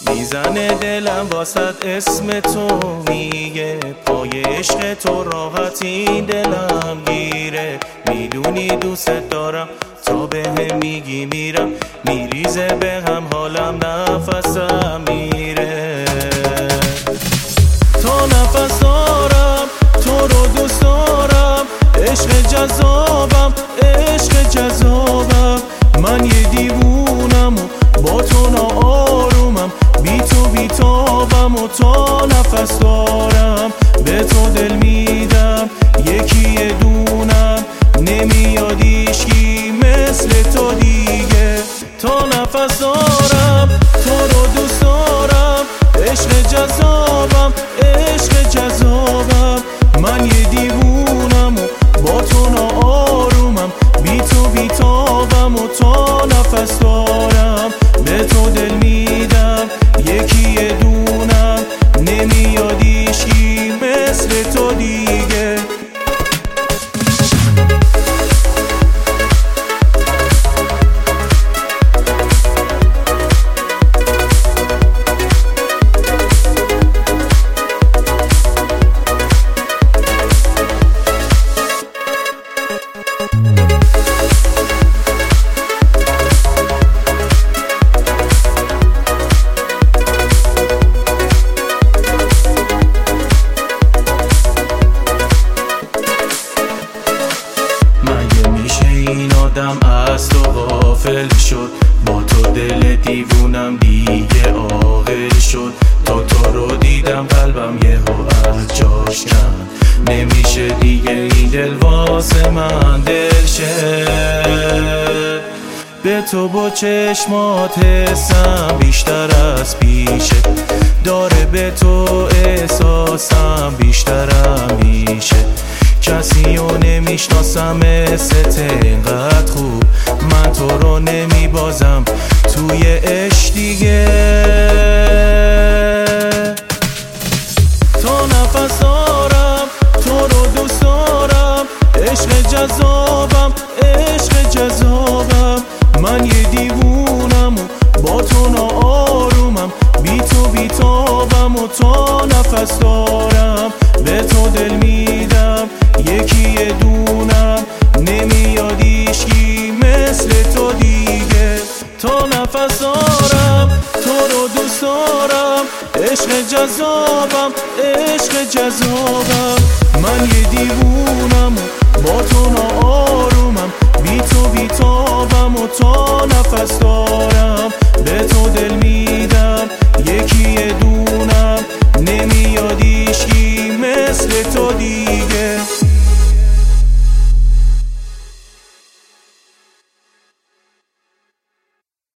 میزنه دلم واسط اسم تو میگه پای عشق تو راحتی دلم گیره. میدونی دوست دارم تا به هم میگی میرم، میریزه به هم حالم نفسم میره. تا نفس دارم تو رو دوست دارم، عشق جذابم عشق جذابم. من یه دیوونم و با تو ناآرومم، بی تو بیتابم و تا نفس دارم به تو دل میدم. یکی یه دونم نمیاد هیچکی مثل تو دیگه. تا نفس دارم تو رو دوست دارم، عشق جذابم عشق جذابم. من یه دیوونم و با تو ناآرومم، بی تو بیتابم و تا نفس دارم به تو دل میدم. یکی یه دونم نمیاد هیچکی مثل تو دیگه. این آدم از تو غافل شد، با تو دل دیوونم دیگه عاقل شد. تا تو رو دیدم قلبم یهو از جاش کند، نمیشه دیگه این دل واسه من دل شه. به تو با چشمات حسم بیشتر از پیشه، داره به تو احساسم بیشترم میشه. کسی رو نمیشناسم مثل اینقدر خوب، من تو رو نمیبازم توی عشق دیگه. تا نفس دارم تو رو دوست دارم، عشق جذابم عشق جذابم. من یه دیوونم و با تو ناآرومم، بی تو بیتابم و تا نفس دارم به تو دل میدم. یکی یه دونم نمیاد هیچکی مثل تو دیگه. تا نفس دارم تو رو دوست دارم، عشق جذابم عشق جذابم. من یه دیوونم و با تو ناآرومم، بی تو بیتابم و تا نفس دارم